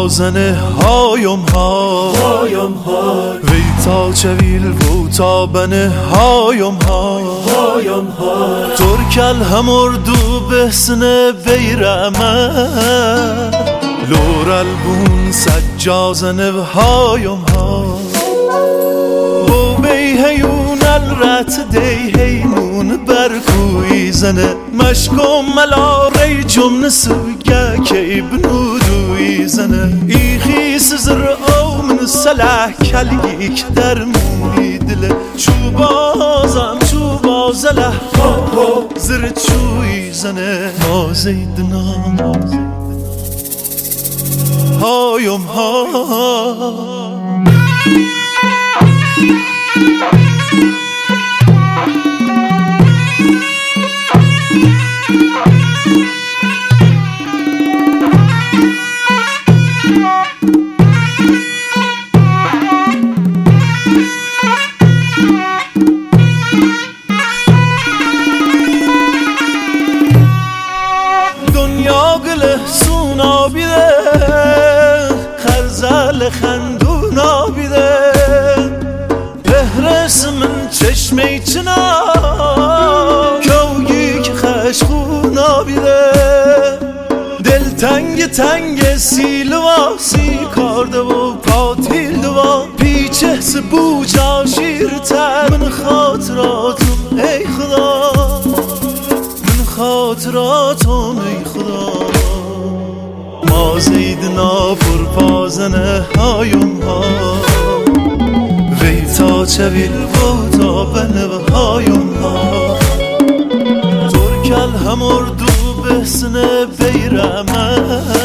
پازنه هایم ها وی تا چویل و تا بنه هایم ها ترکل همردو بسنه بیرمه لورل بون سجازنه هایم ها بو بی هیون الرت دی هیمون برکوی زنه مشکم ملاره جمن سوگه که بنودوی زنه ایخی سزر او من سلح کلیک در موی دله چوبازم چوبازله زر چوی زنه ما زیدنا هایم ها دنیا گله سونا بیده خرزل خندونا بیده بهرس من چشمی چنا کوگی که خشخونا بیده دل تنگ تنگ سیلوا سی کارده و پاتیل دوا پیچه سبو جا شیرتر من خاطراتم ای خدا من خاطراتم ای خدا ما زیدنا پرپازنه هایم ها وی تا چویل و تا بنه هایم ها ترکل همردو بسنه بیرمه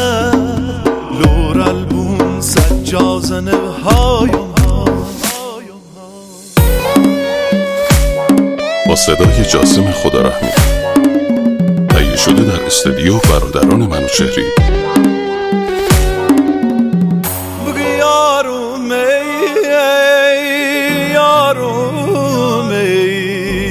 لورل بون سجازنه هایم ها با صدای جاسم خدارحمی تهیه شده در استودیو برادران منوچهری. بگی یاروم ای یاروم ای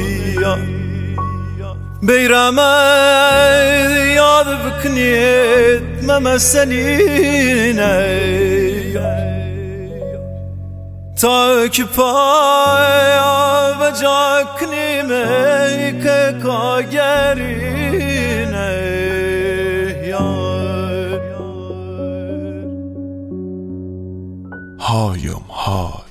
بیرمه یاد بکنید ممسنینه تا که پای و جا کنیمه که کاگرینه هایم های